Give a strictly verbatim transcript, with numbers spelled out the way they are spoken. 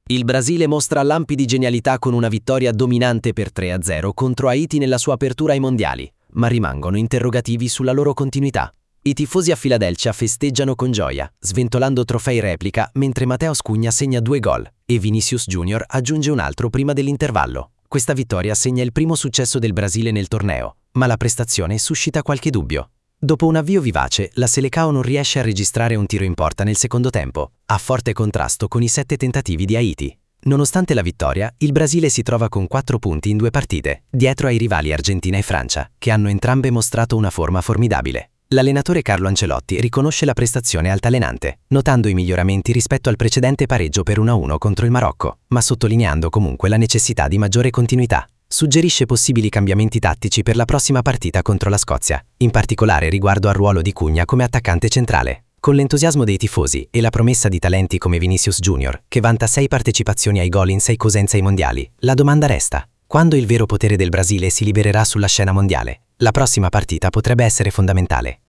Il Brasile mostra lampi di genialità con una vittoria dominante per tre a zero contro Haiti nella sua apertura ai mondiali, ma rimangono interrogativi sulla loro continuità. I tifosi a Filadelfia festeggiano con gioia, sventolando trofei replica mentre Mateus Cunha segna due gol e Vinicius Junior aggiunge un altro prima dell'intervallo. Questa vittoria segna il primo successo del Brasile nel torneo, ma la prestazione suscita qualche dubbio. Dopo un avvio vivace, la Seleção non riesce a registrare un tiro in porta nel secondo tempo, a forte contrasto con i sette tentativi di Haiti. Nonostante la vittoria, il Brasile si trova con quattro punti in due partite, dietro ai rivali Argentina e Francia, che hanno entrambe mostrato una forma formidabile. L'allenatore Carlo Ancelotti riconosce la prestazione altalenante, notando i miglioramenti rispetto al precedente pareggio per uno a uno contro il Marocco, ma sottolineando comunque la necessità di maggiore continuità. Suggerisce possibili cambiamenti tattici per la prossima partita contro la Scozia, in particolare riguardo al ruolo di Cunha come attaccante centrale. Con l'entusiasmo dei tifosi e la promessa di talenti come Vinicius Junior, che vanta sei partecipazioni ai gol in sei cosenze ai mondiali, la domanda resta: quando il vero potere del Brasile si libererà sulla scena mondiale? La prossima partita potrebbe essere fondamentale.